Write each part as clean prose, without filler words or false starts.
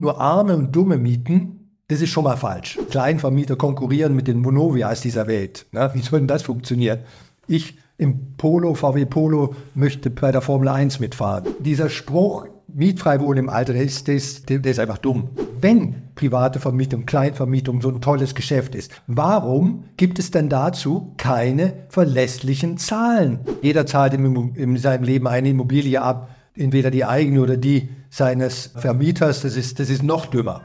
nur Arme und Dumme mieten, das ist schon mal falsch. Kleinvermieter konkurrieren mit den Vonovias dieser Welt. Na, wie soll denn das funktionieren? Ich im Polo, VW Polo, möchte bei der Formel 1 mitfahren. Dieser Spruch, mietfrei wohnen im Alter, der ist einfach dumm. Wenn private Vermietung, Kleinvermietung so ein tolles Geschäft ist, warum gibt es denn dazu keine verlässlichen Zahlen? Jeder zahlt in seinem Leben eine Immobilie ab, entweder die eigene oder die seines Vermieters. Das ist noch dümmer.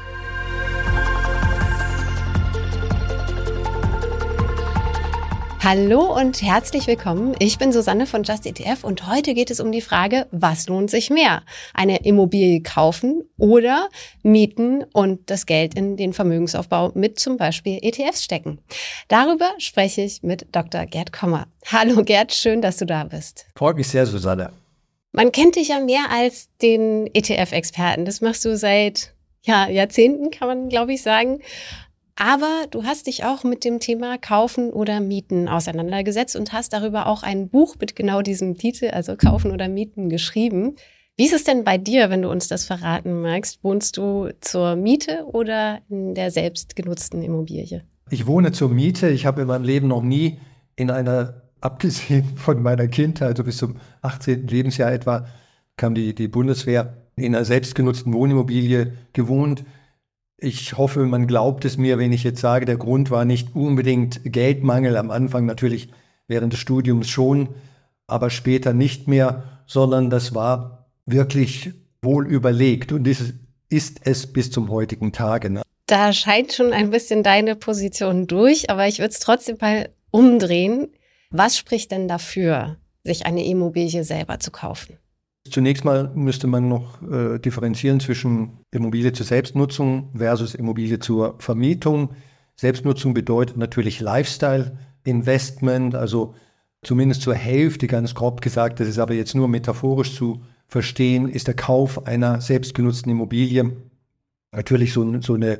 Hallo und herzlich willkommen. Ich bin Susanne von Just ETF und heute geht es um die Frage, was lohnt sich mehr? Eine Immobilie kaufen oder mieten und das Geld in den Vermögensaufbau mit zum Beispiel ETFs stecken? Darüber spreche ich mit Dr. Gerd Kommer. Hallo Gerd, schön, dass du da bist. Freut mich sehr, Susanne. Man kennt dich ja mehr als den ETF-Experten. Das machst du seit Jahrzehnten, kann man glaube ich sagen. Aber du hast dich auch mit dem Thema Kaufen oder Mieten auseinandergesetzt und hast darüber auch ein Buch mit genau diesem Titel, also Kaufen oder Mieten, geschrieben. Wie ist es denn bei dir, wenn du uns das verraten magst? Wohnst du zur Miete oder in der selbst genutzten Immobilie? Ich wohne zur Miete. Ich habe in meinem Leben noch nie in einer, abgesehen von meiner Kindheit, also bis zum 18. Lebensjahr etwa, kam die Bundeswehr, in einer selbstgenutzten Wohnimmobilie gewohnt. Ich hoffe, man glaubt es mir, wenn ich jetzt sage, der Grund war nicht unbedingt Geldmangel, am Anfang natürlich während des Studiums schon, aber später nicht mehr, sondern das war wirklich wohl überlegt und ist es bis zum heutigen Tage. Ne? Da scheint schon ein bisschen deine Position durch, aber ich würde es trotzdem mal umdrehen. Was spricht denn dafür, sich eine Immobilie selber zu kaufen? Zunächst mal müsste man noch differenzieren zwischen Immobilie zur Selbstnutzung versus Immobilie zur Vermietung. Selbstnutzung bedeutet natürlich Lifestyle-Investment, also zumindest zur Hälfte, ganz grob gesagt, das ist aber jetzt nur metaphorisch zu verstehen, ist der Kauf einer selbstgenutzten Immobilie natürlich so eine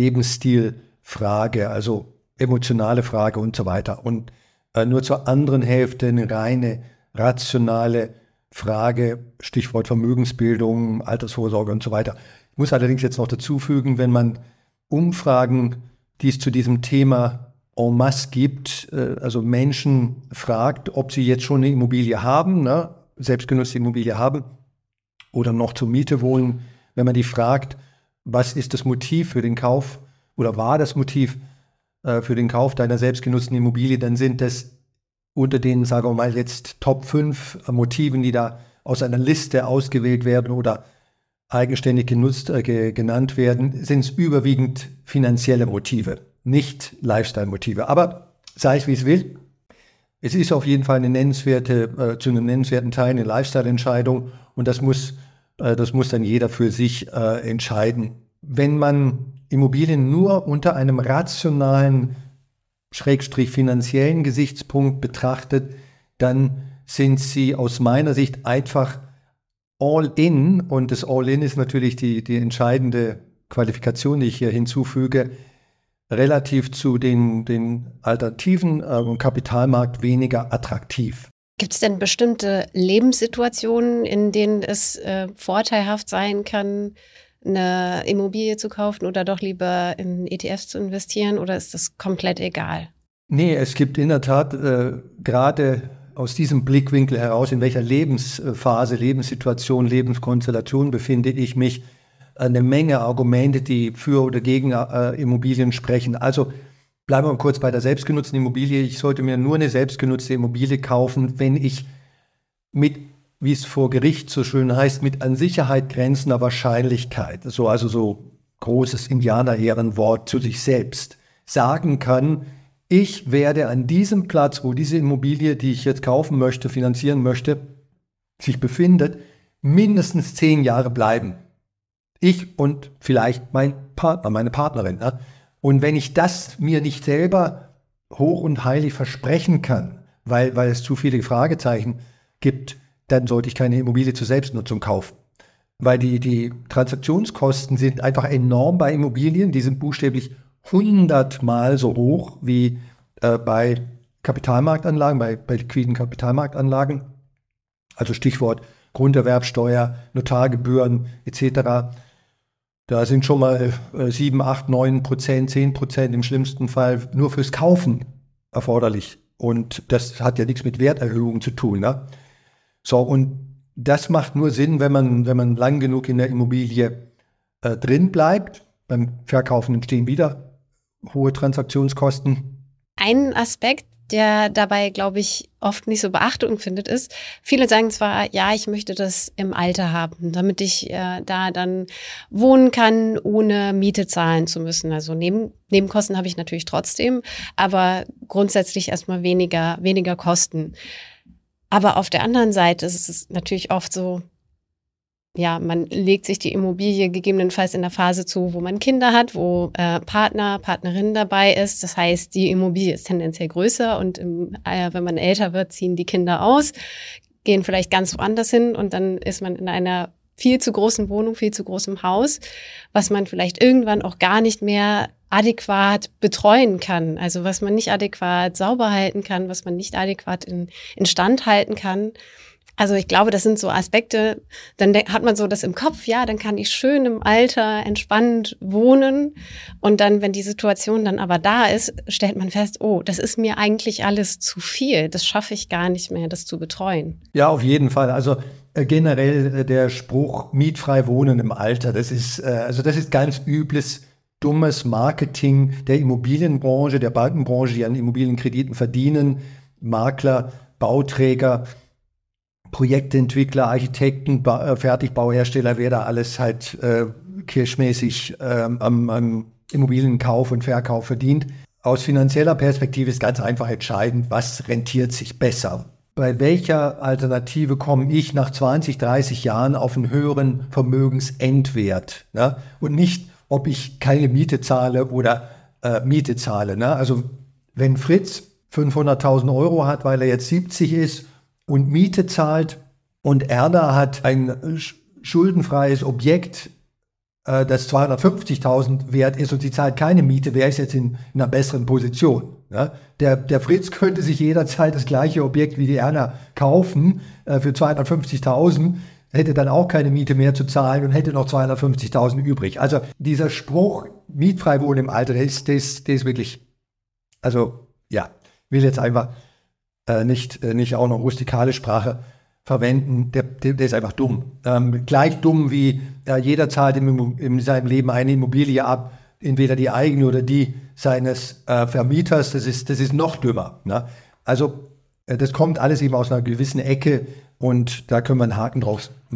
Lebensstilfrage, also emotionale Frage und so weiter. Und nur zur anderen Hälfte eine reine rationale Frage, Stichwort Vermögensbildung, Altersvorsorge und so weiter. Ich muss allerdings jetzt noch dazu fügen, wenn man Umfragen, die es zu diesem Thema en masse gibt, also Menschen fragt, ob sie jetzt schon eine Immobilie haben, ne, selbstgenutzte Immobilie haben oder noch zur Miete wohnen, wenn man die fragt, was ist das Motiv für den Kauf oder war das Motiv für den Kauf deiner selbstgenutzten Immobilie, dann sind das unter den, sagen wir mal, jetzt Top 5 Motiven, die da aus einer Liste ausgewählt werden oder eigenständig genannt werden, sind es überwiegend finanzielle Motive, nicht Lifestyle-Motive. Aber sei es wie es will, es ist auf jeden Fall zu einem nennenswerten Teil eine Lifestyle-Entscheidung und das muss dann jeder für sich entscheiden. Wenn man Immobilien nur unter einem rationalen finanziellen Gesichtspunkt betrachtet, dann sind sie aus meiner Sicht einfach all-in und das all-in ist natürlich die entscheidende Qualifikation, die ich hier hinzufüge, relativ zu den Alternativen im Kapitalmarkt weniger attraktiv. Gibt es denn bestimmte Lebenssituationen, in denen es vorteilhaft sein kann, eine Immobilie zu kaufen oder doch lieber in ETFs zu investieren oder ist das komplett egal? Nee, es gibt in der Tat gerade aus diesem Blickwinkel heraus, in welcher Lebensphase, Lebenssituation, Lebenskonstellation befinde ich mich, eine Menge Argumente, die für oder gegen Immobilien sprechen. Also bleiben wir kurz bei der selbstgenutzten Immobilie. Ich sollte mir nur eine selbstgenutzte Immobilie kaufen, wenn ich mit, wie es vor Gericht so schön heißt, mit an Sicherheit grenzender Wahrscheinlichkeit, also so großes Indianerehrenwort zu sich selbst, sagen kann, ich werde an diesem Platz, wo diese Immobilie, die ich jetzt kaufen möchte, finanzieren möchte, sich befindet, mindestens 10 Jahre bleiben. Ich und vielleicht mein Partner, meine Partnerin. Ja? Und wenn ich das mir nicht selber hoch und heilig versprechen kann, weil es zu viele Fragezeichen gibt, dann sollte ich keine Immobilie zur Selbstnutzung kaufen. Weil die Transaktionskosten sind einfach enorm bei Immobilien, die sind buchstäblich 100-mal so hoch wie bei Kapitalmarktanlagen, bei liquiden Kapitalmarktanlagen. Also Stichwort Grunderwerbsteuer, Notargebühren etc. Da sind schon mal 7, 8, 9%, 10% im schlimmsten Fall nur fürs Kaufen erforderlich. Und das hat ja nichts mit Werterhöhung zu tun. Ne? So, und das macht nur Sinn, wenn man lang genug in der Immobilie drin bleibt. Beim Verkaufen entstehen wieder hohe Transaktionskosten. Ein Aspekt, der dabei, glaube ich, oft nicht so Beachtung findet, ist, viele sagen zwar, ja, ich möchte das im Alter haben, damit ich da dann wohnen kann, ohne Miete zahlen zu müssen. Also Nebenkosten habe ich natürlich trotzdem, aber grundsätzlich erstmal weniger Kosten. Aber auf der anderen Seite ist es natürlich oft so, ja, man legt sich die Immobilie gegebenenfalls in der Phase zu, wo man Kinder hat, wo Partnerin dabei ist. Das heißt, die Immobilie ist tendenziell größer und wenn man älter wird, ziehen die Kinder aus, gehen vielleicht ganz woanders hin und dann ist man in einer viel zu großen Wohnung, viel zu großem Haus, was man vielleicht irgendwann auch gar nicht mehr adäquat betreuen kann. Also was man nicht adäquat sauber halten kann, was man nicht adäquat in Stand halten kann. Also ich glaube, das sind so Aspekte, dann hat man so das im Kopf, ja, dann kann ich schön im Alter entspannt wohnen und dann, wenn die Situation dann aber da ist, stellt man fest, oh, das ist mir eigentlich alles zu viel, das schaffe ich gar nicht mehr, das zu betreuen. Ja, auf jeden Fall. Also generell der Spruch mietfrei wohnen im Alter, das ist ganz übles, dummes Marketing der Immobilienbranche, der Bankenbranche, die an Immobilienkrediten verdienen, Makler, Bauträger, Projektentwickler, Architekten, Fertigbauhersteller, wer da alles halt kirschmäßig am Immobilienkauf und Verkauf verdient. Aus finanzieller Perspektive ist ganz einfach entscheidend, was rentiert sich besser. Bei welcher Alternative komme ich nach 20, 30 Jahren auf einen höheren Vermögensendwert? Ne? Und nicht, ob ich keine Miete zahle oder Miete zahle. Ne? Also wenn Fritz 500.000 Euro hat, weil er jetzt 70 ist, und Miete zahlt und Erna hat ein schuldenfreies Objekt, das 250.000 wert ist und sie zahlt keine Miete, wer ist jetzt in einer besseren Position? Ja? Der Fritz könnte sich jederzeit das gleiche Objekt wie die Erna kaufen für 250.000, hätte dann auch keine Miete mehr zu zahlen und hätte noch 250.000 übrig. Also dieser Spruch, mietfrei wohnen im Alter, der ist wirklich, also ja, will jetzt einfach nicht auch noch rustikale Sprache verwenden, der ist einfach dumm. Gleich dumm wie jeder zahlt in seinem Leben eine Immobilie ab, entweder die eigene oder die seines Vermieters, das ist noch dümmer. Ne? Also das kommt alles eben aus einer gewissen Ecke und da können wir einen Haken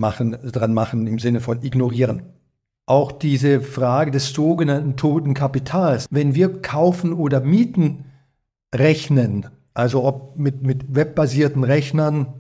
dran machen im Sinne von ignorieren. Auch diese Frage des sogenannten toten Kapitals. Wenn wir kaufen oder mieten rechnen, also ob mit webbasierten Rechnern,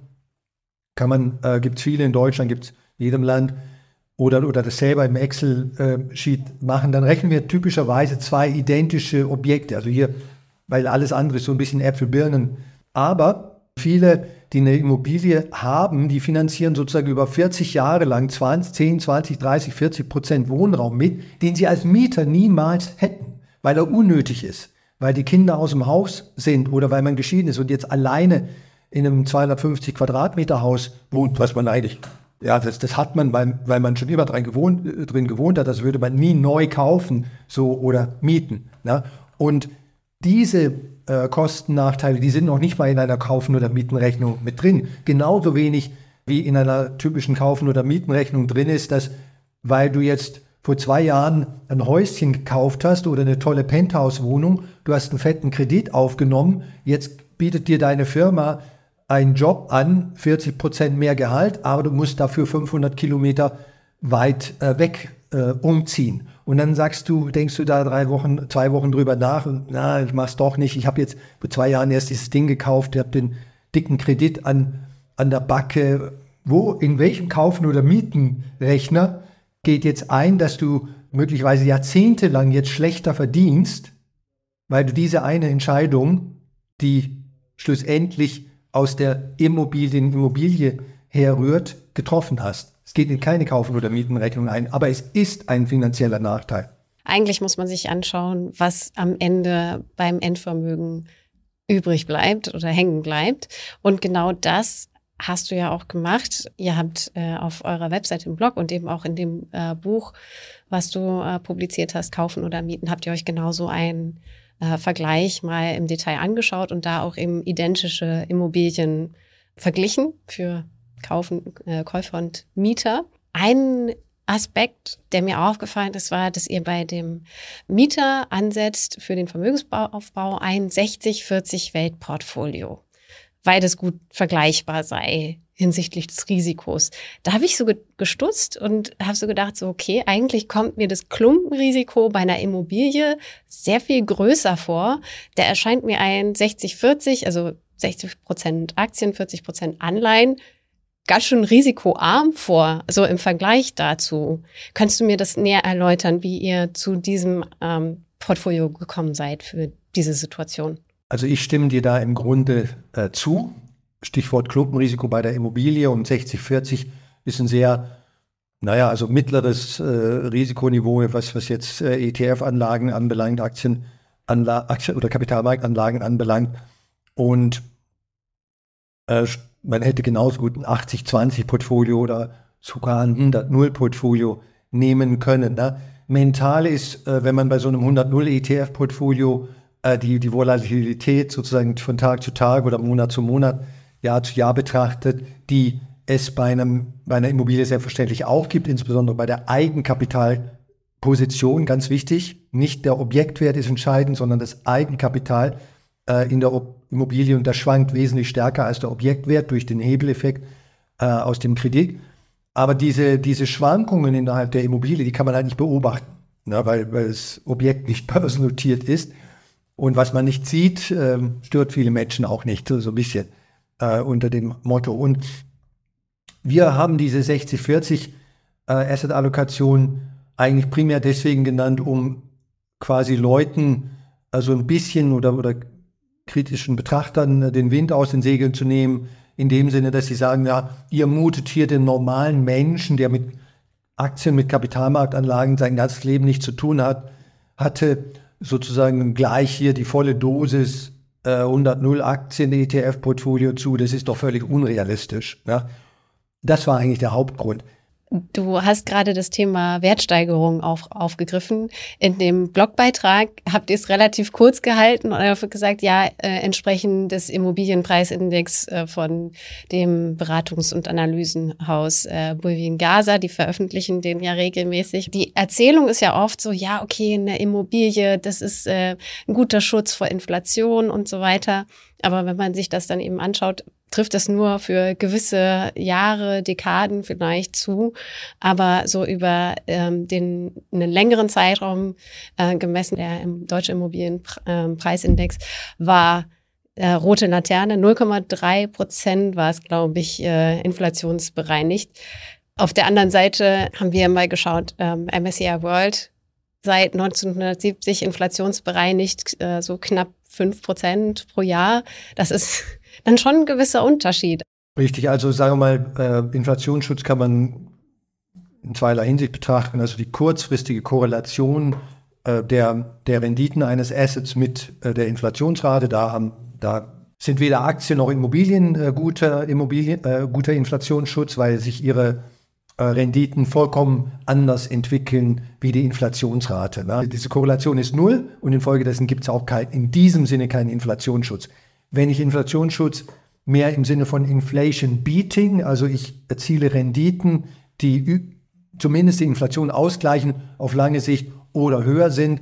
gibt es viele in Deutschland, gibt es in jedem Land, oder das selber im Excel-Sheet machen, dann rechnen wir typischerweise zwei identische Objekte. Also hier, weil alles andere ist so ein bisschen Äpfel, Birnen. Aber viele, die eine Immobilie haben, die finanzieren sozusagen über 40 Jahre lang 10, 20, 30, 40% Wohnraum mit, den sie als Mieter niemals hätten, weil er unnötig ist. Weil die Kinder aus dem Haus sind oder weil man geschieden ist und jetzt alleine in einem 250 Quadratmeter Haus wohnt, was man eigentlich, ja, das hat man, weil man schon immer drin gewohnt hat, das würde man nie neu kaufen so oder mieten. Ne? Und diese Kostennachteile, die sind noch nicht mal in einer Kaufen- oder Mietenrechnung mit drin. Genauso wenig wie in einer typischen Kaufen- oder Mietenrechnung drin ist, dass, weil du jetzt vor 2 Jahren ein Häuschen gekauft hast oder eine tolle Penthouse-Wohnung, du hast einen fetten Kredit aufgenommen, jetzt bietet dir deine Firma einen Job an, 40% mehr Gehalt, aber du musst dafür 500 Kilometer weit weg umziehen. Und dann denkst du da 2 Wochen drüber nach und ich mach's doch nicht. Ich habe jetzt vor 2 Jahren erst dieses Ding gekauft, ich habe den dicken Kredit an der Backe. In welchem Kaufen- oder Mietenrechner geht jetzt ein, dass du möglicherweise jahrzehntelang jetzt schlechter verdienst, weil du diese eine Entscheidung, die schlussendlich aus der Immobilie herrührt, getroffen hast. Es geht in keine Kaufen- oder Mietenrechnung ein, aber es ist ein finanzieller Nachteil. Eigentlich muss man sich anschauen, was am Ende beim Endvermögen übrig bleibt oder hängen bleibt. Und genau das hast du ja auch gemacht. Ihr habt auf eurer Webseite im Blog und eben auch in dem Buch, was du publiziert hast, Kaufen oder Mieten, habt ihr euch genauso einen Vergleich mal im Detail angeschaut und da auch eben identische Immobilien verglichen für Käufer und Mieter. Ein Aspekt, der mir aufgefallen ist, war, dass ihr bei dem Mieter ansetzt für den Vermögensaufbau ein 60-40-Weltportfolio, weil das gut vergleichbar sei hinsichtlich des Risikos. Da habe ich so gestutzt und habe so gedacht, so okay, eigentlich kommt mir das Klumpenrisiko bei einer Immobilie sehr viel größer vor. Da erscheint mir ein 60-40, also 60% Aktien, 40% Anleihen, ganz schön risikoarm vor, so im Vergleich dazu. Könntest du mir das näher erläutern, wie ihr zu diesem Portfolio gekommen seid für diese Situation? Also ich stimme dir da im Grunde zu. Stichwort Klumpenrisiko bei der Immobilie und 60-40 ist ein sehr, also mittleres Risikoniveau, was jetzt ETF-Anlagen anbelangt, Aktien oder Kapitalmarktanlagen anbelangt. Und man hätte genauso gut ein 80-20-Portfolio oder sogar ein 100-0-Portfolio nehmen können. Ne? Mental ist, wenn man bei so einem 100-0 ETF-Portfolio die Volatilität sozusagen von Tag zu Tag oder Monat zu Monat, Jahr zu Jahr betrachtet, die es bei einer Immobilie selbstverständlich auch gibt, insbesondere bei der Eigenkapitalposition, ganz wichtig. Nicht der Objektwert ist entscheidend, sondern das Eigenkapital in der Immobilie, und das schwankt wesentlich stärker als der Objektwert durch den Hebeleffekt aus dem Kredit. Aber diese Schwankungen innerhalb der Immobilie, die kann man halt nicht beobachten, ne, weil das Objekt nicht börsennotiert ist. Und was man nicht sieht, stört viele Menschen auch nicht, so ein bisschen unter dem Motto. Und wir haben diese 60-40 Asset-Allokation eigentlich primär deswegen genannt, um quasi Leuten also ein bisschen oder kritischen Betrachtern den Wind aus den Segeln zu nehmen, in dem Sinne, dass sie sagen, ja, ihr mutet hier den normalen Menschen, der mit Aktien, mit Kapitalmarktanlagen sein ganzes Leben nichts zu tun hatte, sozusagen gleich hier die volle Dosis 100-0 Aktien-ETF-Portfolio zu. Das ist doch völlig unrealistisch. Ne? Das war eigentlich der Hauptgrund. Du hast gerade das Thema Wertsteigerung aufgegriffen. In dem Blogbeitrag habt ihr es relativ kurz gehalten und einfach gesagt, ja, entsprechend des Immobilienpreisindex von dem Beratungs- und Analysenhaus Bulwiengasa, die veröffentlichen den ja regelmäßig. Die Erzählung ist ja oft so, ja, okay, eine Immobilie, das ist ein guter Schutz vor Inflation und so weiter. Aber wenn man sich das dann eben anschaut, trifft das nur für gewisse Jahre, Dekaden vielleicht zu. Aber so über einen längeren Zeitraum gemessen, der im Deutschen Immobilienpreisindex war rote Laterne, 0,3% war es, glaube ich, inflationsbereinigt. Auf der anderen Seite haben wir mal geschaut, MSCI World seit 1970 inflationsbereinigt, so knapp 5% pro Jahr. Das ist dann schon ein gewisser Unterschied. Richtig, also sagen wir mal, Inflationsschutz kann man in zweierlei Hinsicht betrachten. Also die kurzfristige Korrelation der Renditen eines Assets mit der Inflationsrate. Da sind weder Aktien noch Immobilien guter Inflationsschutz, weil sich ihre Renditen vollkommen anders entwickeln wie die Inflationsrate. Ne? Diese Korrelation ist null und infolgedessen gibt es auch in diesem Sinne keinen Inflationsschutz. Wenn ich Inflationsschutz mehr im Sinne von Inflation Beating, also ich erziele Renditen, die zumindest die Inflation ausgleichen auf lange Sicht oder höher sind,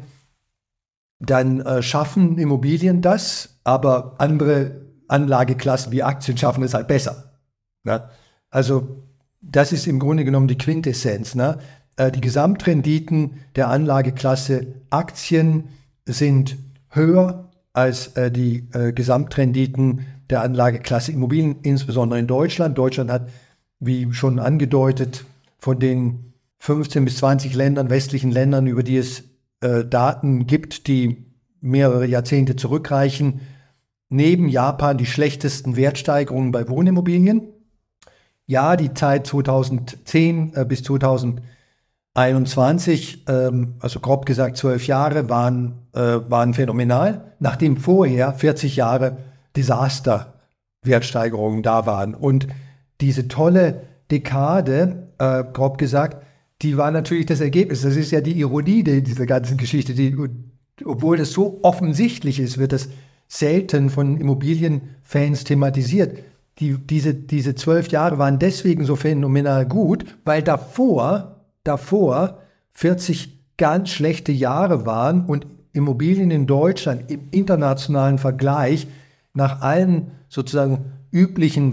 dann schaffen Immobilien das, aber andere Anlageklassen wie Aktien schaffen es halt besser. Ne? Also das ist im Grunde genommen die Quintessenz. Ne? Die Gesamtrenditen der Anlageklasse Aktien sind höher als die Gesamtrenditen der Anlageklasse Immobilien, insbesondere in Deutschland. Deutschland hat, wie schon angedeutet, von den 15 bis 20 westlichen Ländern, über die es Daten gibt, die mehrere Jahrzehnte zurückreichen, neben Japan die schlechtesten Wertsteigerungen bei Wohnimmobilien. Ja, die Zeit 2010 bis 2021, also grob gesagt 12 Jahre, waren phänomenal, nachdem vorher 40 Jahre Desaster-Wertsteigerungen da waren. Und diese tolle Dekade, grob gesagt, die war natürlich das Ergebnis. Das ist ja die Ironie dieser ganzen Geschichte. Obwohl das so offensichtlich ist, wird das selten von Immobilienfans thematisiert. Diese 12 Jahre waren deswegen so phänomenal gut, weil davor 40 ganz schlechte Jahre waren und Immobilien in Deutschland im internationalen Vergleich nach allen sozusagen üblichen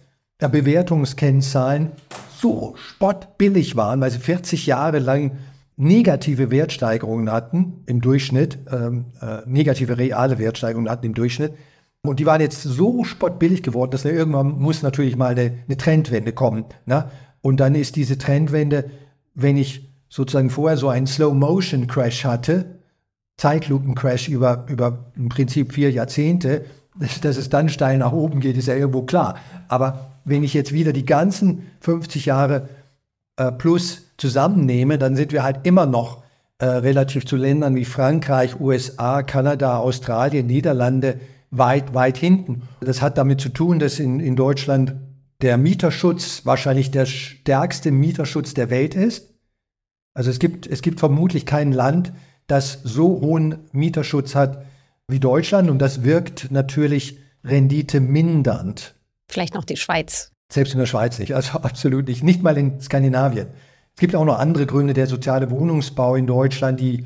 Bewertungskennzahlen so spottbillig waren, weil sie 40 Jahre lang negative Wertsteigerungen hatten im Durchschnitt, negative reale Wertsteigerungen hatten im Durchschnitt. Und die waren jetzt so spottbillig geworden, dass irgendwann muss natürlich mal eine Trendwende kommen. Ne? Und dann ist diese Trendwende, wenn ich sozusagen vorher so einen Slow-Motion-Crash hatte, Zeitlupen-Crash über im Prinzip 4 Jahrzehnte, dass es dann steil nach oben geht, ist ja irgendwo klar. Aber wenn ich jetzt wieder die ganzen 50 Jahre plus zusammennehme, dann sind wir halt immer noch relativ zu Ländern wie Frankreich, USA, Kanada, Australien, Niederlande weit hinten. Das hat damit zu tun, dass in Deutschland der Mieterschutz wahrscheinlich der stärkste Mieterschutz der Welt ist. Also es gibt vermutlich kein Land, das so hohen Mieterschutz hat wie Deutschland, und das wirkt natürlich renditemindernd. Vielleicht noch die Schweiz. Selbst in der Schweiz nicht, also absolut nicht. Nicht mal in Skandinavien. Es gibt auch noch andere Gründe, der soziale Wohnungsbau in Deutschland, die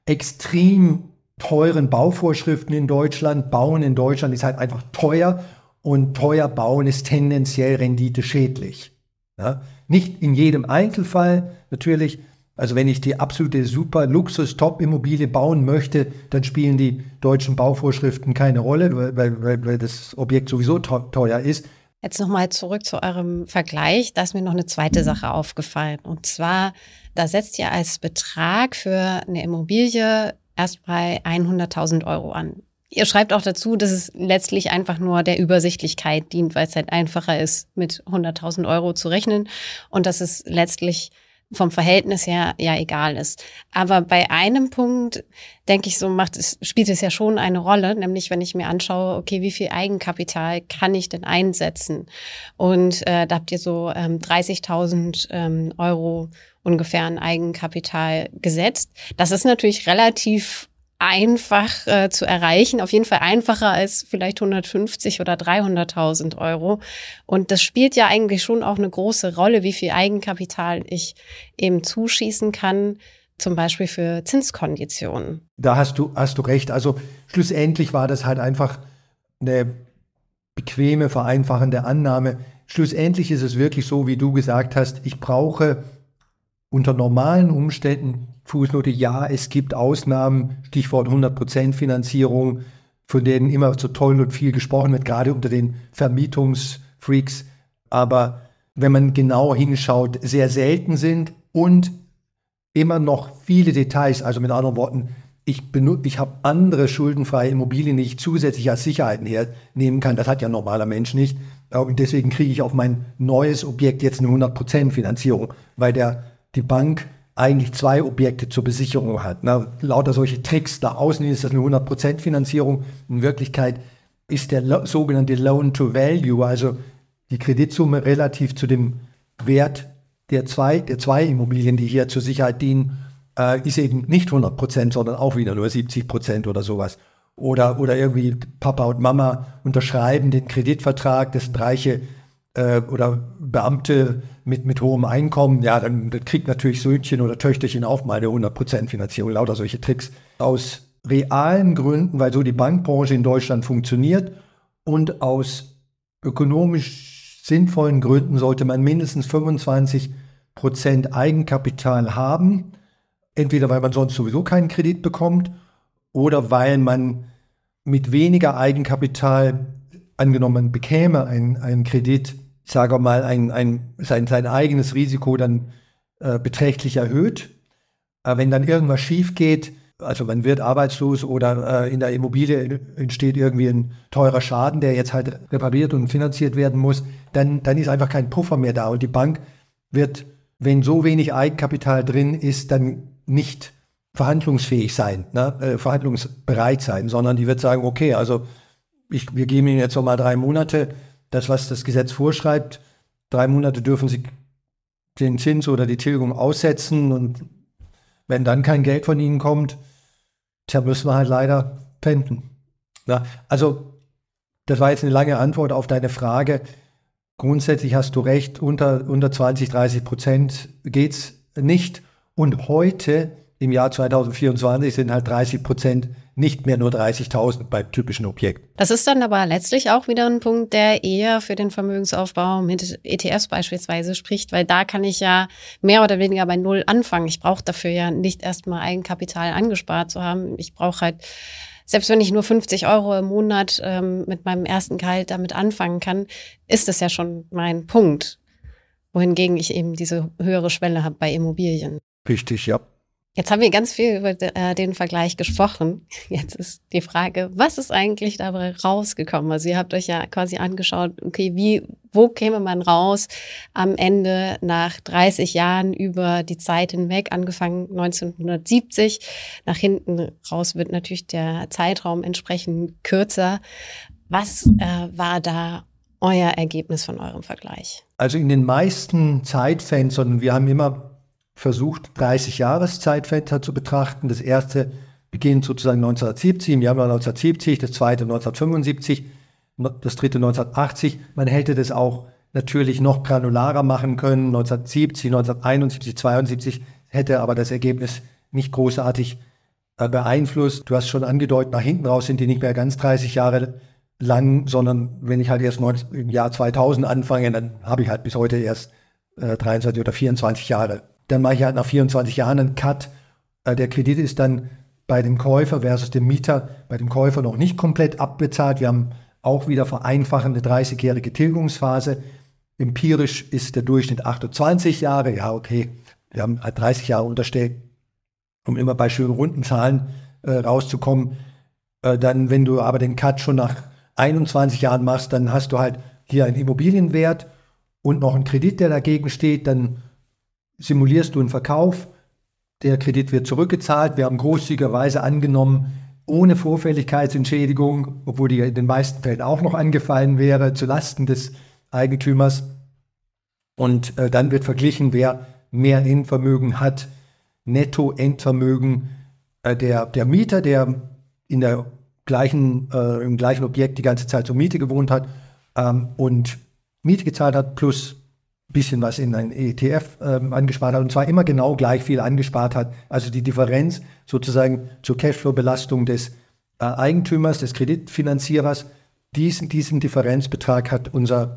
extrem teuren Bauvorschriften in Deutschland. Bauen in Deutschland ist halt einfach teuer, und teuer bauen ist tendenziell renditeschädlich. Ja? Nicht in jedem Einzelfall natürlich. Also wenn ich die absolute super Luxus-Top-Immobilie bauen möchte, dann spielen die deutschen Bauvorschriften keine Rolle, weil das Objekt sowieso teuer ist. Jetzt nochmal zurück zu eurem Vergleich. Da ist mir noch eine zweite Sache aufgefallen. Und zwar, da setzt ihr als Betrag für eine Immobilie erst bei 100.000 Euro an. Ihr schreibt auch dazu, dass es letztlich einfach nur der Übersichtlichkeit dient, weil es halt einfacher ist, mit 100.000 Euro zu rechnen, und dass es letztlich vom Verhältnis her ja egal ist. Aber bei einem Punkt, denke ich, spielt es ja schon eine Rolle, nämlich wenn ich mir anschaue, okay, wie viel Eigenkapital kann ich denn einsetzen? Und da habt ihr so 30.000 Euro ungefähr an Eigenkapital gesetzt. Das ist natürlich relativ einfach zu erreichen, auf jeden Fall einfacher als vielleicht 150 oder 300.000 Euro. Und das spielt ja eigentlich schon auch eine große Rolle, wie viel Eigenkapital ich eben zuschießen kann, zum Beispiel für Zinskonditionen. Da hast du recht. Also schlussendlich war das halt einfach eine bequeme, vereinfachende Annahme. Schlussendlich ist es wirklich so, wie du gesagt hast, ich brauche unter normalen Umständen, Fußnote, ja, es gibt Ausnahmen, Stichwort 100% Finanzierung, von denen immer so toll und viel gesprochen wird, gerade unter den Vermietungsfreaks. Aber wenn man genau hinschaut, sehr selten sind und immer noch viele Details. Also mit anderen Worten, ich habe andere schuldenfreie Immobilien, die ich zusätzlich als Sicherheiten hernehmen kann. Das hat ja ein normaler Mensch nicht. Und deswegen kriege ich auf mein neues Objekt jetzt eine 100% Finanzierung, weil die Bank eigentlich 2 Objekte zur Besicherung hat. Lauter solche Tricks. Nach außen ist das eine 100% Finanzierung. In Wirklichkeit ist der sogenannte Loan to Value, also die Kreditsumme relativ zu dem Wert der zwei Immobilien, die hier zur Sicherheit dienen, ist eben nicht 100%, sondern auch wieder nur 70% oder sowas. Oder irgendwie Papa und Mama unterschreiben den Kreditvertrag, das sind reiche oder Beamte mit hohem Einkommen, ja, dann kriegt natürlich Söhnchen oder Töchterchen auch mal eine 100% Finanzierung, lauter solche Tricks. Aus realen Gründen, weil so die Bankbranche in Deutschland funktioniert, und aus ökonomisch sinnvollen Gründen sollte man mindestens 25% Eigenkapital haben, entweder weil man sonst sowieso keinen Kredit bekommt oder weil man mit weniger Eigenkapital, angenommen man bekäme einen Kredit, sagen wir mal, sein eigenes Risiko dann beträchtlich erhöht. Wenn dann irgendwas schief geht, also man wird arbeitslos oder in der Immobilie entsteht irgendwie ein teurer Schaden, der jetzt halt repariert und finanziert werden muss, dann ist einfach kein Puffer mehr da. Und die Bank wird, wenn so wenig Eigenkapital drin ist, dann nicht verhandlungsfähig sein, verhandlungsbereit sein, sondern die wird sagen, okay, also wir geben Ihnen jetzt noch mal 3 Monate, das, was das Gesetz vorschreibt, 3 Monate dürfen sie den Zins oder die Tilgung aussetzen und wenn dann kein Geld von ihnen kommt, müssen wir halt leider penden. Na, also das war jetzt eine lange Antwort auf deine Frage. Grundsätzlich hast du recht, unter 20-30% geht es nicht. Und heute, im Jahr 2024, sind halt 30% nicht mehr nur 30.000 beim typischen Objekt. Das ist dann aber letztlich auch wieder ein Punkt, der eher für den Vermögensaufbau mit ETFs beispielsweise spricht, weil da kann ich ja mehr oder weniger bei Null anfangen. Ich brauche dafür ja nicht erstmal Eigenkapital angespart zu haben. Ich brauche halt, selbst wenn ich nur 50 € im Monat mit meinem ersten Gehalt damit anfangen kann, ist das ja schon mein Punkt. Wohingegen ich eben diese höhere Schwelle habe bei Immobilien. Richtig, ja. Jetzt haben wir ganz viel über den Vergleich gesprochen. Jetzt ist die Frage, was ist eigentlich dabei rausgekommen? Also ihr habt euch ja quasi angeschaut, okay, wo käme man raus am Ende nach 30 Jahren über die Zeit hinweg, angefangen 1970. Nach hinten raus wird natürlich der Zeitraum entsprechend kürzer. Was war da euer Ergebnis von eurem Vergleich? Also in den meisten Zeitfenstern, wir haben immer versucht, 30-Jahres-Zeitfenster zu betrachten. Das erste beginnt sozusagen 1970, im Januar 1970, das zweite 1975, das dritte 1980. Man hätte das auch natürlich noch granularer machen können, 1970, 1971, 1972, hätte aber das Ergebnis nicht großartig beeinflusst. Du hast schon angedeutet, nach hinten raus sind die nicht mehr ganz 30 Jahre lang, sondern wenn ich halt erst im Jahr 2000 anfange, dann habe ich halt bis heute erst 23 oder 24 Jahre. Dann mache ich halt nach 24 Jahren einen Cut. Der Kredit ist dann bei dem Käufer versus dem Mieter bei dem Käufer noch nicht komplett abbezahlt. Wir haben auch wieder vereinfachende 30-jährige Tilgungsphase. Empirisch ist der Durchschnitt 28 Jahre. Ja, okay, wir haben halt 30 Jahre unterstellt, um immer bei schönen runden Zahlen rauszukommen. Dann, wenn du aber den Cut schon nach 21 Jahren machst, dann hast du halt hier einen Immobilienwert und noch einen Kredit, der dagegen steht. Dann simulierst du einen Verkauf, der Kredit wird zurückgezahlt. Wir haben großzügigerweise angenommen, ohne Vorfälligkeitsentschädigung, obwohl die in den meisten Fällen auch noch angefallen wäre, zulasten des Eigentümers. Und dann wird verglichen, wer mehr Endvermögen hat, Netto-Endvermögen. Der Mieter, der in der im gleichen Objekt die ganze Zeit zur Miete gewohnt hat und Miete gezahlt hat, plus bisschen was in ein ETF angespart hat und zwar immer genau gleich viel angespart hat. Also die Differenz sozusagen zur Cashflow-Belastung des Eigentümers, des Kreditfinanzierers, diesen Differenzbetrag hat unser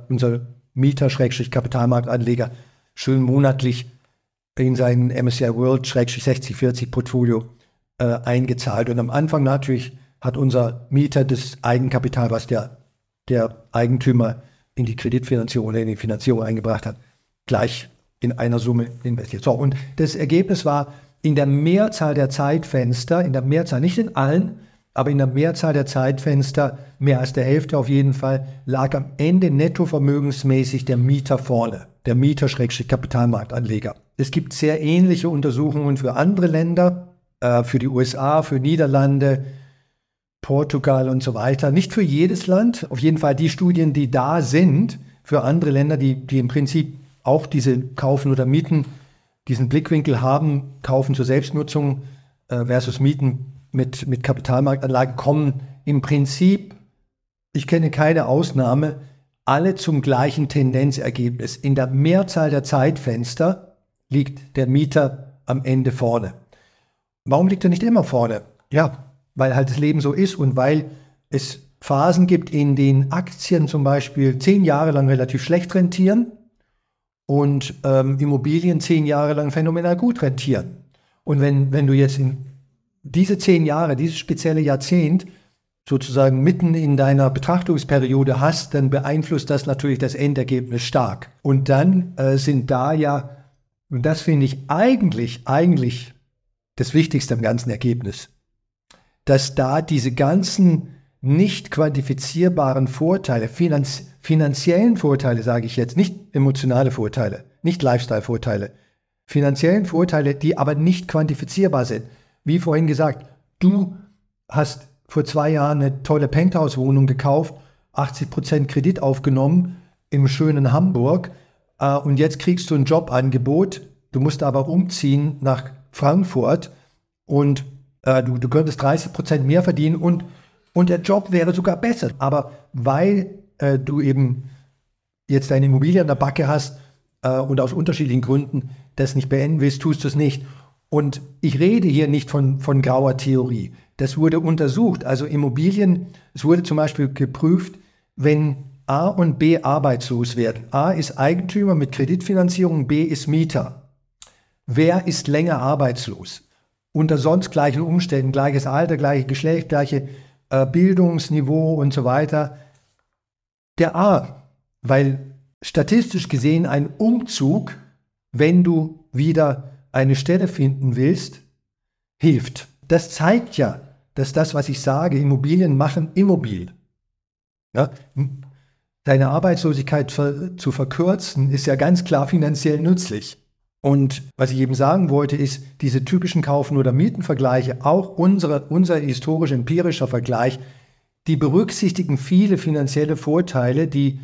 Mieter-Kapitalmarktanleger schön monatlich in sein MSCI World 60/40 Portfolio eingezahlt. Und am Anfang natürlich hat unser Mieter das Eigenkapital, was der Eigentümer in die Kreditfinanzierung oder in die Finanzierung eingebracht hat, gleich in einer Summe investiert. So, und das Ergebnis war, in der Mehrzahl der Zeitfenster, nicht in allen, aber in der Mehrzahl der Zeitfenster, mehr als der Hälfte auf jeden Fall, lag am Ende nettovermögensmäßig der Mieter vorne, der Mieter-Kapitalmarktanleger. Es gibt sehr ähnliche Untersuchungen für andere Länder, für die USA, für Niederlande, Portugal und so weiter. Nicht für jedes Land, auf jeden Fall die Studien, die da sind, für andere Länder, die im Prinzip auch diese Kaufen oder Mieten, diesen Blickwinkel haben, Kaufen zur Selbstnutzung versus Mieten mit Kapitalmarktanlagen, kommen im Prinzip, ich kenne keine Ausnahme, alle zum gleichen Tendenzergebnis. In der Mehrzahl der Zeitfenster liegt der Mieter am Ende vorne. Warum liegt er nicht immer vorne? Ja, weil halt das Leben so ist und weil es Phasen gibt, in denen Aktien zum Beispiel 10 Jahre lang relativ schlecht rentieren und Immobilien 10 Jahre lang phänomenal gut rentieren. Und wenn du jetzt in diese 10 Jahre, dieses spezielle Jahrzehnt sozusagen mitten in deiner Betrachtungsperiode hast, dann beeinflusst das natürlich das Endergebnis stark. Und dann sind da ja, und das finde ich eigentlich das Wichtigste am ganzen Ergebnis, dass da diese ganzen nicht quantifizierbaren Vorteile, finanziellen Vorteile, sage ich jetzt, nicht emotionale Vorteile, nicht Lifestyle-Vorteile, finanziellen Vorteile, die aber nicht quantifizierbar sind. Wie vorhin gesagt, du hast vor 2 Jahren eine tolle Penthouse-Wohnung gekauft, 80% Kredit aufgenommen im schönen Hamburg und jetzt kriegst du ein Jobangebot, du musst aber umziehen nach Frankfurt und du könntest 30% mehr verdienen und der Job wäre sogar besser. Aber weil du eben jetzt deine Immobilie an der Backe hast und aus unterschiedlichen Gründen das nicht beenden willst, tust du es nicht. Und ich rede hier nicht von grauer Theorie. Das wurde untersucht. Also Immobilien, es wurde zum Beispiel geprüft, wenn A und B arbeitslos werden. A ist Eigentümer mit Kreditfinanzierung, B ist Mieter. Wer ist länger arbeitslos? Unter sonst gleichen Umständen, gleiches Alter, gleiches Geschlecht, gleiche Bildungsniveau und so weiter. Der A, weil statistisch gesehen ein Umzug, wenn du wieder eine Stelle finden willst, hilft. Das zeigt ja, dass das, was ich sage, Immobilien machen immobil. Ja? Deine Arbeitslosigkeit zu verkürzen, ist ja ganz klar finanziell nützlich. Und was ich eben sagen wollte, ist, diese typischen Kaufen- oder Mietenvergleiche, auch unser historisch-empirischer Vergleich, die berücksichtigen viele finanzielle Vorteile, die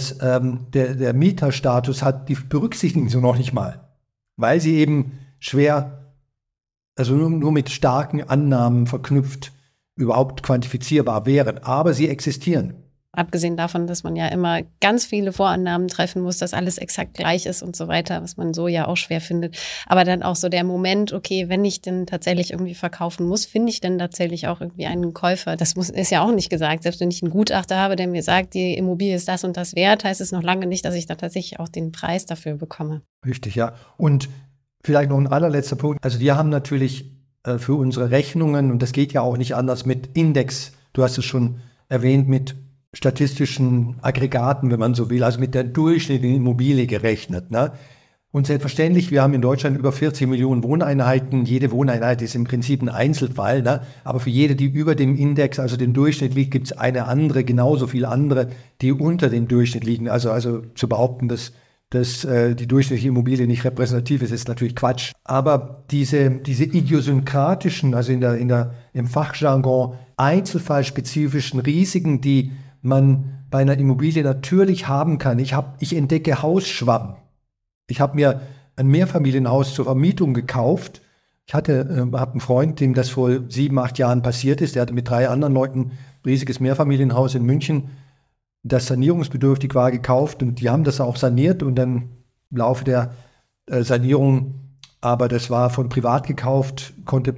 der Mieterstatus hat, die berücksichtigen sie noch nicht mal, weil sie eben schwer, also nur mit starken Annahmen verknüpft, überhaupt quantifizierbar wären. Aber sie existieren. Abgesehen davon, dass man ja immer ganz viele Vorannahmen treffen muss, dass alles exakt gleich ist und so weiter, was man so ja auch schwer findet. Aber dann auch so der Moment, okay, wenn ich denn tatsächlich irgendwie verkaufen muss, finde ich denn tatsächlich auch irgendwie einen Käufer? Das ist ja auch nicht gesagt. Selbst wenn ich einen Gutachter habe, der mir sagt, die Immobilie ist das und das wert, heißt es noch lange nicht, dass ich dann tatsächlich auch den Preis dafür bekomme. Richtig, ja. Und vielleicht noch ein allerletzter Punkt. Also wir haben natürlich für unsere Rechnungen, und das geht ja auch nicht anders mit Index, du hast es schon erwähnt, mit statistischen Aggregaten, wenn man so will, also mit der durchschnittlichen Immobilie gerechnet. Ne? Und selbstverständlich, wir haben in Deutschland über 40 Millionen Wohneinheiten. Jede Wohneinheit ist im Prinzip ein Einzelfall. Ne? Aber für jede, die über dem Index, also dem Durchschnitt liegt, gibt es eine andere, genauso viele andere, die unter dem Durchschnitt liegen. Also zu behaupten, dass die durchschnittliche Immobilie nicht repräsentativ ist natürlich Quatsch. Aber diese idiosynkratischen, also im Fachjargon einzelfallspezifischen Risiken, die man bei einer Immobilie natürlich haben kann. Ich entdecke Hausschwamm. Ich habe mir ein Mehrfamilienhaus zur Vermietung gekauft. Ich habe einen Freund, dem das vor 7, 8 Jahren passiert ist. Der hatte mit 3 anderen Leuten ein riesiges Mehrfamilienhaus in München, das sanierungsbedürftig war, gekauft. Und die haben das auch saniert. Und dann im Laufe der Sanierung, aber das war von privat gekauft,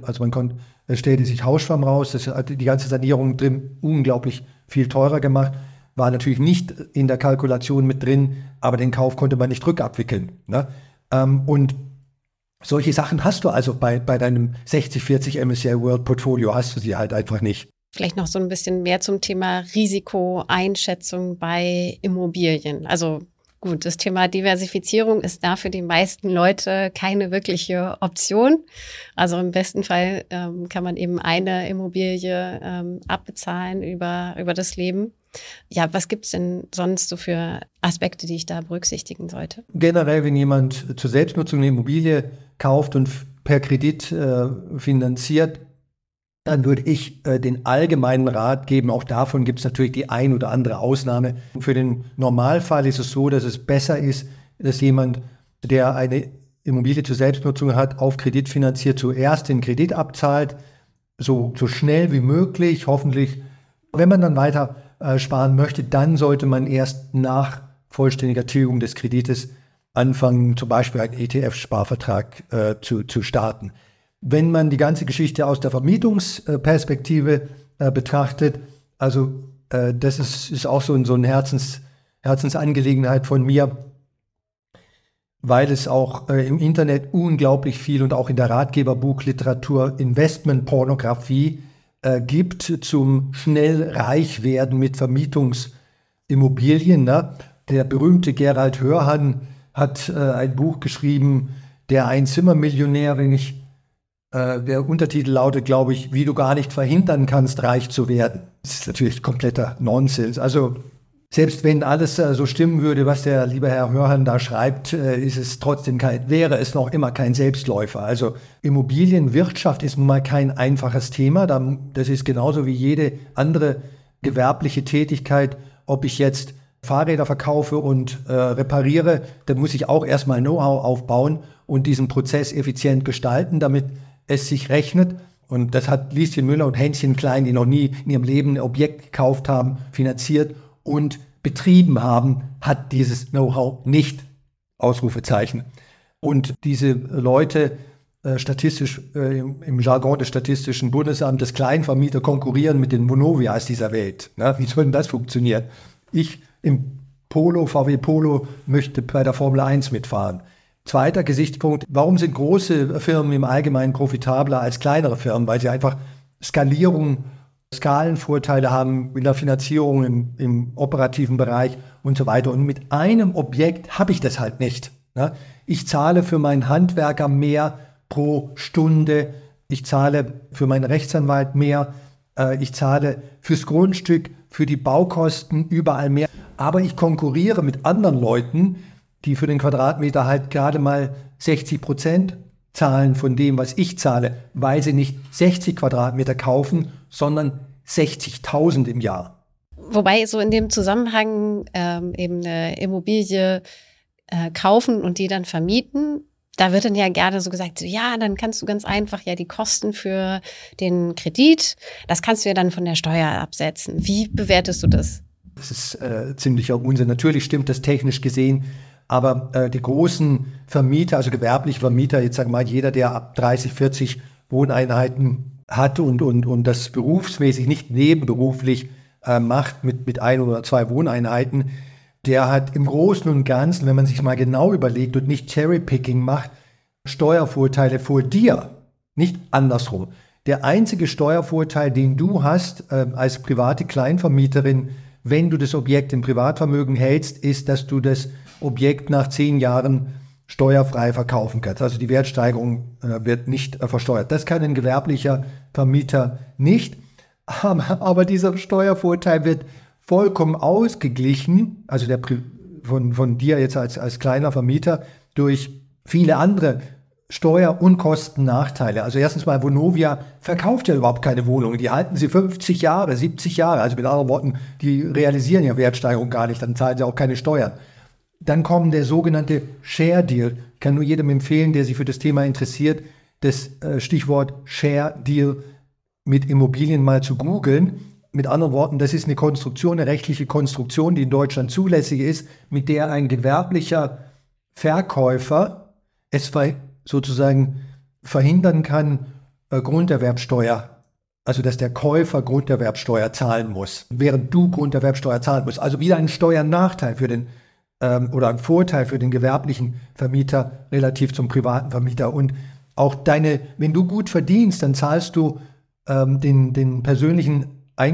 stellte sich Hausschwamm raus. Das hat die ganze Sanierung drin unglaublich viel teurer gemacht. War natürlich nicht in der Kalkulation mit drin, aber den Kauf konnte man nicht rückabwickeln. Ne? Und solche Sachen hast du also bei deinem 60/40 MSCI World Portfolio, hast du sie halt einfach nicht. Vielleicht noch so ein bisschen mehr zum Thema Risikoeinschätzung bei Immobilien. Also gut, das Thema Diversifizierung ist da für die meisten Leute keine wirkliche Option. Also im besten Fall kann man eben eine Immobilie abbezahlen über das Leben. Ja, was gibt es denn sonst so für Aspekte, die ich da berücksichtigen sollte? Generell, wenn jemand zur Selbstnutzung eine Immobilie kauft und per Kredit finanziert, dann würde ich den allgemeinen Rat geben. Auch davon gibt es natürlich die ein oder andere Ausnahme. Für den Normalfall ist es so, dass es besser ist, dass jemand, der eine Immobilie zur Selbstnutzung hat, auf Kredit finanziert, zuerst den Kredit abzahlt, so schnell wie möglich, hoffentlich. Wenn man dann weiter sparen möchte, dann sollte man erst nach vollständiger Tilgung des Kredites anfangen, zum Beispiel einen ETF-Sparvertrag zu starten. Wenn man die ganze Geschichte aus der Vermietungsperspektive betrachtet, also das ist auch so eine Herzensangelegenheit von mir, weil es auch im Internet unglaublich viel und auch in der Ratgeberbuchliteratur Investmentpornografie gibt zum schnell reich werden mit Vermietungsimmobilien. Ne? Der berühmte Gerald Hörhan hat ein Buch geschrieben, Der Einzimmermillionär, der Untertitel lautet, glaube ich, wie du gar nicht verhindern kannst, reich zu werden. Das ist natürlich kompletter Nonsens. Also selbst wenn alles so stimmen würde, was der liebe Herr Hörhan da schreibt, wäre es noch immer kein Selbstläufer. Also Immobilienwirtschaft ist nun mal kein einfaches Thema. Das ist genauso wie jede andere gewerbliche Tätigkeit, ob ich jetzt Fahrräder verkaufe und repariere, dann muss ich auch erstmal Know-how aufbauen und diesen Prozess effizient gestalten, damit es sich rechnet. Und das hat Lieschen Müller und Hänschen Klein, die noch nie in ihrem Leben ein Objekt gekauft haben, finanziert und betrieben haben, hat dieses Know-how nicht. Ausrufezeichen. Und diese Leute statistisch im Jargon des Statistischen Bundesamtes Kleinvermieter konkurrieren mit den Vonovias dieser Welt. Na, wie soll denn das funktionieren? Ich im Polo, VW Polo, möchte bei der Formel 1 mitfahren. Zweiter Gesichtspunkt, warum sind große Firmen im Allgemeinen profitabler als kleinere Firmen? Weil sie einfach Skalenvorteile haben in der Finanzierung, im operativen Bereich und so weiter. Und mit einem Objekt habe ich das halt nicht. Ne? Ich zahle für meinen Handwerker mehr pro Stunde, ich zahle für meinen Rechtsanwalt mehr, ich zahle fürs Grundstück, für die Baukosten überall mehr. Aber ich konkurriere mit anderen Leuten, die für den Quadratmeter halt gerade mal 60% zahlen von dem, was ich zahle, weil sie nicht 60 Quadratmeter kaufen, sondern 60.000 im Jahr. Wobei so in dem Zusammenhang eben eine Immobilie kaufen und die dann vermieten, da wird dann ja gerne so gesagt, so, ja, dann kannst du ganz einfach ja die Kosten für den Kredit, das kannst du ja dann von der Steuer absetzen. Wie bewertest du das? Das ist ziemlicher Unsinn. Natürlich stimmt das technisch gesehen, aber die großen Vermieter, also gewerbliche Vermieter, jetzt sagen wir mal jeder, der ab 30, 40 Wohneinheiten hat und das berufsmäßig, nicht nebenberuflich macht mit 1 oder 2 Wohneinheiten, der hat im Großen und Ganzen, wenn man sich mal genau überlegt und nicht Cherrypicking macht, Steuervorteile vor dir, nicht andersrum. Der einzige Steuervorteil, den du hast als private Kleinvermieterin, wenn du das Objekt im Privatvermögen hältst, ist, dass du das Objekt nach 10 Jahren steuerfrei verkaufen kannst. Also die Wertsteigerung wird nicht versteuert. Das kann ein gewerblicher Vermieter nicht. Aber dieser Steuervorteil wird vollkommen ausgeglichen, also von dir jetzt als kleiner Vermieter, durch viele andere Steuer- und Kostennachteile. Also erstens mal, Vonovia verkauft ja überhaupt keine Wohnungen. Die halten sie 50 Jahre, 70 Jahre. Also mit anderen Worten, die realisieren ja Wertsteigerung gar nicht, dann zahlen sie auch keine Steuern. Dann kommt der sogenannte Share Deal. Ich kann nur jedem empfehlen, der sich für das Thema interessiert, das Stichwort Share Deal mit Immobilien mal zu googeln. Mit anderen Worten, das ist eine Konstruktion, eine rechtliche Konstruktion, die in Deutschland zulässig ist, mit der ein gewerblicher Verkäufer es sozusagen verhindern kann, Grunderwerbsteuer, also dass der Käufer Grunderwerbsteuer zahlen muss, während du Grunderwerbsteuer zahlen musst. Also wieder ein Steuernachteil für den oder ein Vorteil für den gewerblichen Vermieter relativ zum privaten Vermieter. Und auch wenn du gut verdienst, dann zahlst du den persönlichen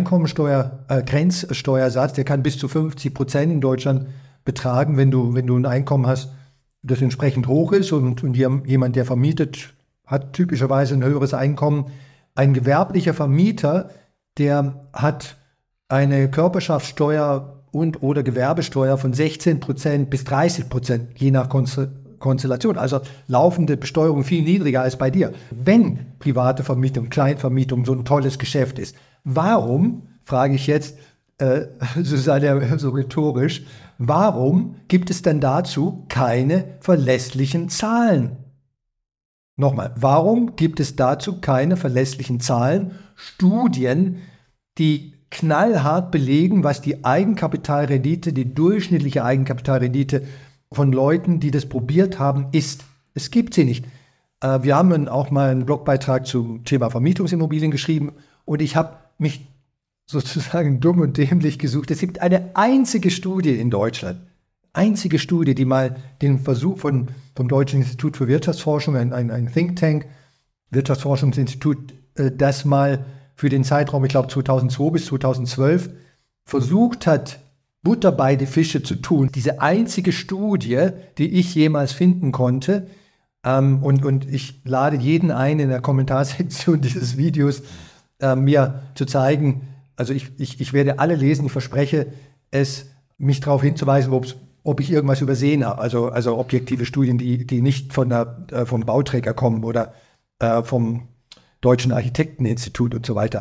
Grenzsteuersatz, der kann bis zu 50% in Deutschland betragen, wenn du ein Einkommen hast, das entsprechend hoch ist und jemand, der vermietet, hat typischerweise ein höheres Einkommen. Ein gewerblicher Vermieter, der hat eine Körperschaftssteuer und/oder Gewerbesteuer von 16% bis 30%, je nach Konstellation. Also laufende Besteuerung viel niedriger als bei dir. Wenn private Vermietung, Kleinvermietung so ein tolles Geschäft ist, warum, frage ich jetzt, Susanne, so rhetorisch, warum gibt es denn dazu keine verlässlichen Zahlen? Nochmal, warum gibt es dazu keine verlässlichen Zahlen, Studien, die knallhart belegen, was die Eigenkapitalrendite, die durchschnittliche Eigenkapitalrendite von Leuten, die das probiert haben, ist? Es gibt sie nicht. Wir haben auch mal einen Blogbeitrag zum Thema Vermietungsimmobilien geschrieben und ich habe mich sozusagen dumm und dämlich gesucht. Es gibt eine einzige Studie in Deutschland, einzige Studie, die mal den Versuch vom Deutschen Institut für Wirtschaftsforschung, ein Think Tank, Wirtschaftsforschungsinstitut, das mal für den Zeitraum, ich glaube 2002 bis 2012, versucht hat, Butter bei die Fische zu tun. Diese einzige Studie, die ich jemals finden konnte, und ich lade jeden ein, in der Kommentarsektion dieses Videos mir zu zeigen, also ich werde alle lesen, ich verspreche es, mich darauf hinzuweisen, ob ich irgendwas übersehen habe, also objektive Studien, die nicht vom Bauträger kommen oder vom Deutschen Architekteninstitut und so weiter.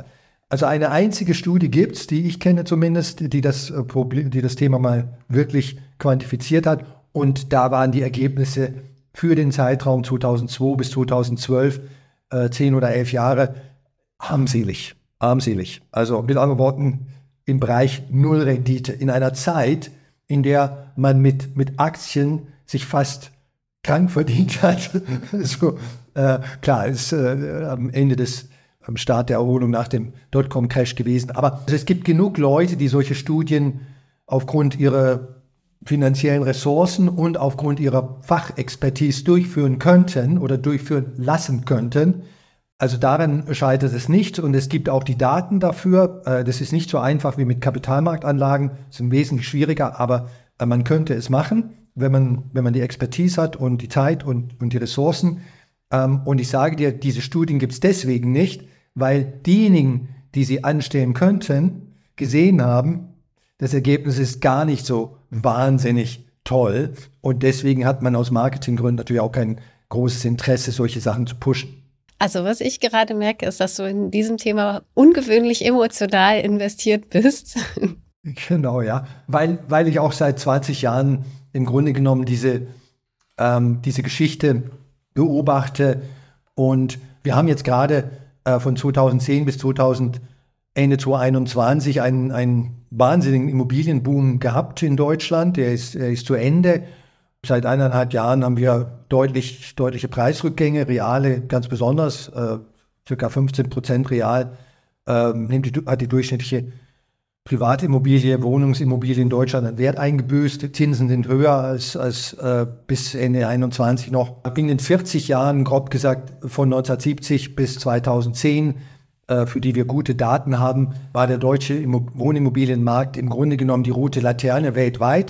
Also eine einzige Studie gibt es, die ich kenne zumindest, die das Thema mal wirklich quantifiziert hat. Und da waren die Ergebnisse für den Zeitraum 2002 bis 2012, 10 oder 11 Jahre, armselig. Also mit anderen Worten, im Bereich Nullrendite. In einer Zeit, in der man mit Aktien sich fast krank verdient hat. So, klar, ist am Ende am Start der Erholung nach dem Dotcom-Crash gewesen. Aber es gibt genug Leute, die solche Studien aufgrund ihrer finanziellen Ressourcen und aufgrund ihrer Fachexpertise durchführen könnten oder durchführen lassen könnten. Also daran scheitert es nicht und es gibt auch die Daten dafür. Das ist nicht so einfach wie mit Kapitalmarktanlagen, das ist wesentlich schwieriger, aber man könnte es machen, wenn man die Expertise hat und die Zeit und die Ressourcen. Und ich sage dir, diese Studien gibt es deswegen nicht, weil diejenigen, die sie anstellen könnten, gesehen haben, das Ergebnis ist gar nicht so wahnsinnig toll. Und deswegen hat man aus Marketinggründen natürlich auch kein großes Interesse, solche Sachen zu pushen. Also was ich gerade merke, ist, dass du in diesem Thema ungewöhnlich emotional investiert bist. Genau, ja. Weil ich auch seit 20 Jahren im Grunde genommen diese Geschichte beobachte. Und wir haben jetzt gerade von 2010 bis Ende 2021 einen wahnsinnigen Immobilienboom gehabt in Deutschland. Der ist zu Ende. Seit 1,5 Jahren haben wir deutliche Preisrückgänge, reale ganz besonders, ca. 15% real hat die durchschnittliche Privatimmobilie, Wohnungsimmobilie in Deutschland einen Wert eingebüßt. Zinsen sind höher als bis Ende 21 noch. In den 40 Jahren, grob gesagt von 1970 bis 2010, für die wir gute Daten haben, war der deutsche Wohnimmobilienmarkt im Grunde genommen die rote Laterne weltweit.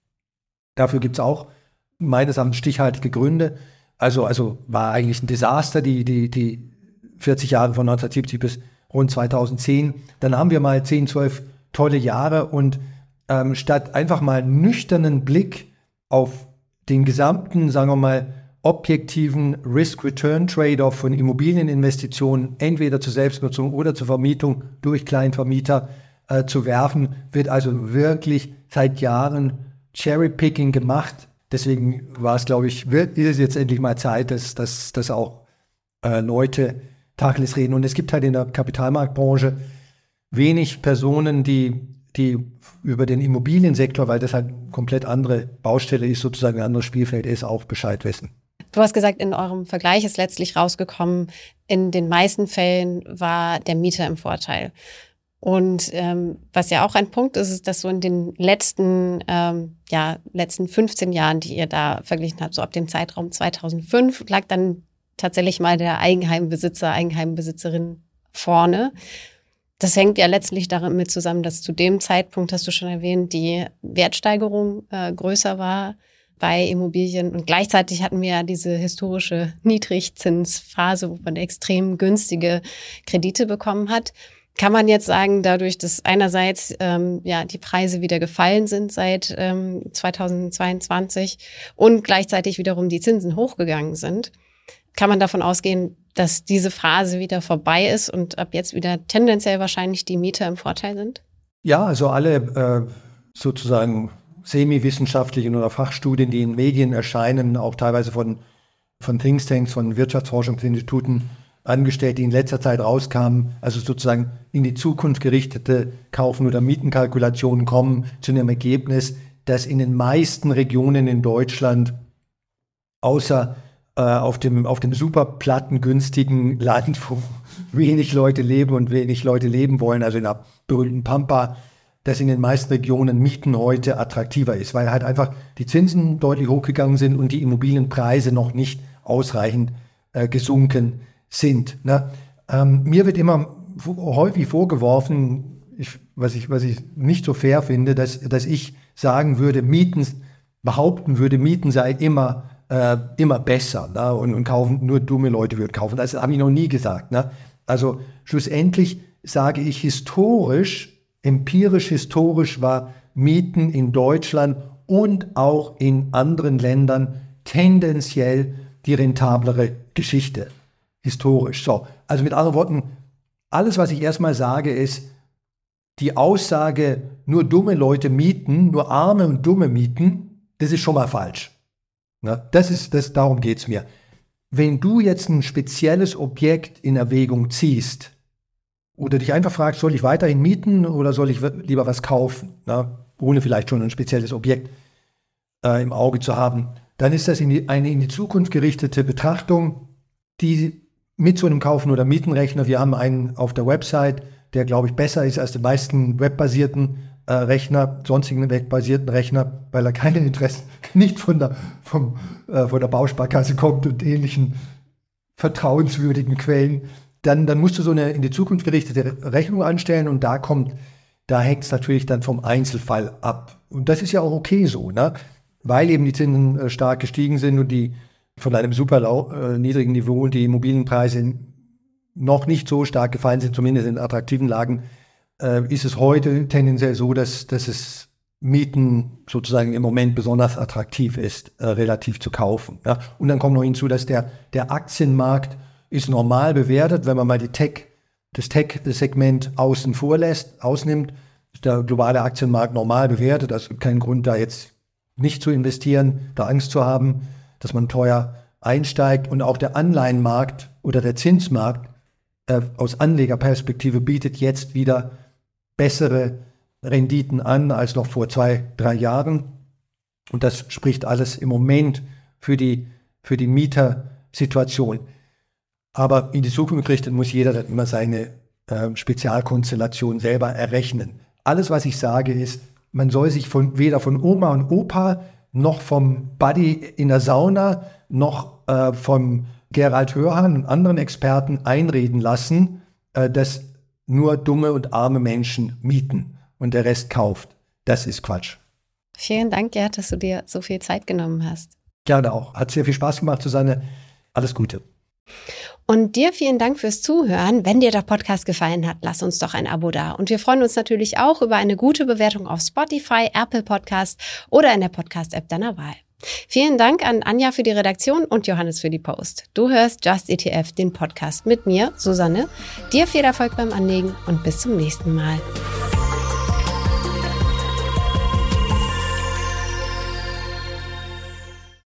Dafür gibt es auch meines Erachtens stichhaltige Gründe. Also war eigentlich ein Desaster, die 40 Jahre von 1970 bis rund 2010. Dann haben wir mal 10, 12 tolle Jahre und statt einfach mal einen nüchternen Blick auf den gesamten, sagen wir mal, objektiven Risk-Return-Trade-off von Immobilieninvestitionen, entweder zur Selbstnutzung oder zur Vermietung durch Kleinvermieter zu werfen, wird also wirklich seit Jahren Cherry-Picking gemacht. Deswegen war es, glaube ich, ist es jetzt endlich mal Zeit, dass auch Leute Tacheles reden. Und es gibt halt in der Kapitalmarktbranche wenig Personen, die über den Immobiliensektor, weil das halt eine komplett andere Baustelle ist, sozusagen ein anderes Spielfeld ist, auch Bescheid wissen. Du hast gesagt, in eurem Vergleich ist letztlich rausgekommen, in den meisten Fällen war der Mieter im Vorteil. Und was ja auch ein Punkt ist, ist, dass so in den letzten 15 Jahren, die ihr da verglichen habt, so ab dem Zeitraum 2005, lag dann tatsächlich mal der Eigenheimbesitzerin vorne. Das hängt ja letztlich damit zusammen, dass zu dem Zeitpunkt, hast du schon erwähnt, die Wertsteigerung größer war bei Immobilien. Und gleichzeitig hatten wir ja diese historische Niedrigzinsphase, wo man extrem günstige Kredite bekommen hat. Kann man jetzt sagen, dadurch, dass einerseits die Preise wieder gefallen sind seit 2022 und gleichzeitig wiederum die Zinsen hochgegangen sind, kann man davon ausgehen, dass diese Phase wieder vorbei ist und ab jetzt wieder tendenziell wahrscheinlich die Mieter im Vorteil sind? Ja, also alle sozusagen semi-wissenschaftlichen oder Fachstudien, die in Medien erscheinen, auch teilweise von Thinktanks, von Wirtschaftsforschungsinstituten angestellt, die in letzter Zeit rauskamen, also sozusagen in die Zukunft gerichtete Kaufen- oder Mietenkalkulationen kommen zu einem Ergebnis, dass in den meisten Regionen in Deutschland, außer auf dem super plattengünstigen Land, wo wenig Leute leben und wenig Leute leben wollen, also in der berühmten Pampa, dass in den meisten Regionen Mieten heute attraktiver ist, weil halt einfach die Zinsen deutlich hochgegangen sind und die Immobilienpreise noch nicht ausreichend gesunken sind. Ne? Mir wird immer häufig vorgeworfen, was ich nicht so fair finde, dass ich sagen würde, Mieten sei immer besser, ne? und kaufen, nur dumme Leute würden kaufen. Das habe ich noch nie gesagt. Ne? Also schlussendlich sage ich empirisch historisch war Mieten in Deutschland und auch in anderen Ländern tendenziell die rentablere Geschichte. Historisch. So, also mit anderen Worten, alles, was ich erstmal sage, ist, die Aussage, nur dumme Leute mieten, nur Arme und Dumme mieten, das ist schon mal falsch. Na, darum geht es mir. Wenn du jetzt ein spezielles Objekt in Erwägung ziehst oder dich einfach fragst, soll ich weiterhin mieten oder soll ich lieber was kaufen, ohne vielleicht schon ein spezielles Objekt im Auge zu haben, dann ist das eine in die Zukunft gerichtete Betrachtung, die mit so einem Kaufen- oder Mietenrechner, wir haben einen auf der Website, der, glaube ich, besser ist als die meisten webbasierten sonstigen webbasierten Rechner, weil er keine Interessen, nicht von der Bausparkasse kommt und ähnlichen vertrauenswürdigen Quellen. Dann musst du so eine in die Zukunft gerichtete Rechnung anstellen und da hängt es natürlich dann vom Einzelfall ab. Und das ist ja auch okay so, ne? Weil eben die Zinsen stark gestiegen sind und die von einem super niedrigen Niveau die Immobilienpreise noch nicht so stark gefallen sind, zumindest in attraktiven Lagen, ist es heute tendenziell so, dass es Mieten sozusagen im Moment besonders attraktiv ist, relativ zu kaufen. Ja? Und dann kommt noch hinzu, dass der Aktienmarkt ist normal bewertet, wenn man mal das Tech-Segment ausnimmt, ist der globale Aktienmarkt normal bewertet. Also kein Grund, da jetzt nicht zu investieren, da Angst zu haben, dass man teuer einsteigt. Und auch der Anleihenmarkt oder der Zinsmarkt aus Anlegerperspektive bietet jetzt wieder bessere Renditen an als noch vor 2-3 Jahren. Und das spricht alles im Moment für die Mietersituation. Aber in die Zukunft gerichtet muss jeder dann immer seine Spezialkonstellation selber errechnen. Alles, was ich sage, ist, man soll sich weder von Oma und Opa noch vom Buddy in der Sauna noch vom Gerald Hörhan und anderen Experten einreden lassen, dass nur dumme und arme Menschen mieten und der Rest kauft. Das ist Quatsch. Vielen Dank, Gerd, dass du dir so viel Zeit genommen hast. Gerne auch. Hat sehr viel Spaß gemacht, Susanne. Alles Gute. Und dir vielen Dank fürs Zuhören. Wenn dir der Podcast gefallen hat, lass uns doch ein Abo da. Und wir freuen uns natürlich auch über eine gute Bewertung auf Spotify, Apple Podcast oder in der Podcast-App deiner Wahl. Vielen Dank an Anja für die Redaktion und Johannes für die Post. Du hörst Just ETF, den Podcast mit mir, Susanne. Dir viel Erfolg beim Anlegen und bis zum nächsten Mal.